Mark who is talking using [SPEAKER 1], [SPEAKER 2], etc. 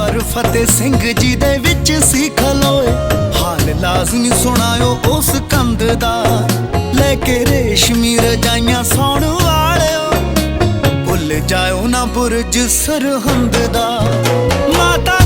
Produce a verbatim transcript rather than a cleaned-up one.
[SPEAKER 1] ਸਰਦਾਰ ਫਤਿਹ ਸਿੰਘ ਜੀ ਦੇ ਵਿੱਚ ਸੀ ਖਲੋਏ। ਹਾਲ ਲਾਜ਼ਮੀ ਸੁਣਾਇਓ ਉਸ ਕੰਧ ਦਾ, ਲੈ ਕੇ ਰੇਸ਼ਮੀ ਰਜਾਈਆਂ ਸੌਣ ਵਾਲਿਓ, ਭੁੱਲ ਜਾਇਓ ਨਾ ਬੁਰਜ ਸਰਹੰਦ ਦਾ। ਮਾਤਾ